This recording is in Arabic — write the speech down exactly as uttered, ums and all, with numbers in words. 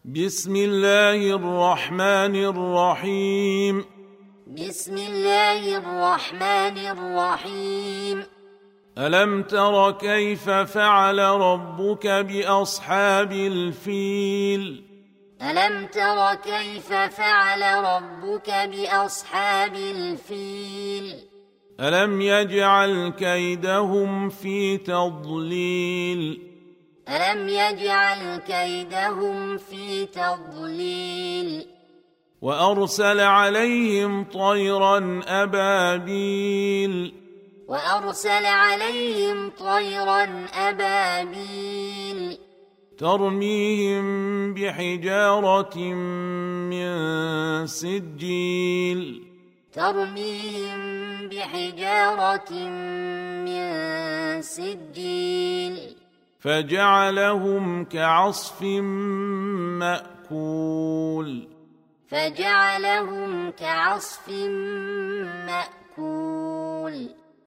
بسم الله الرحمن الرحيم بسم الله الرحمن الرحيم ألم تر كيف فعل ربك بأصحاب الفيل ألم تر كيف فعل ربك بأصحاب الفيل ألم يجعل كيدهم في تضليل ألم يجعل كيدهم في تضليل وأرسل عليهم طيرا أبابيل وأرسل عليهم طيرا أبابيل ترميهم بحجارة من سجيل ترميهم بحجارة من سجيل فجعلهم كعصف مأكول فجعلهم كعصف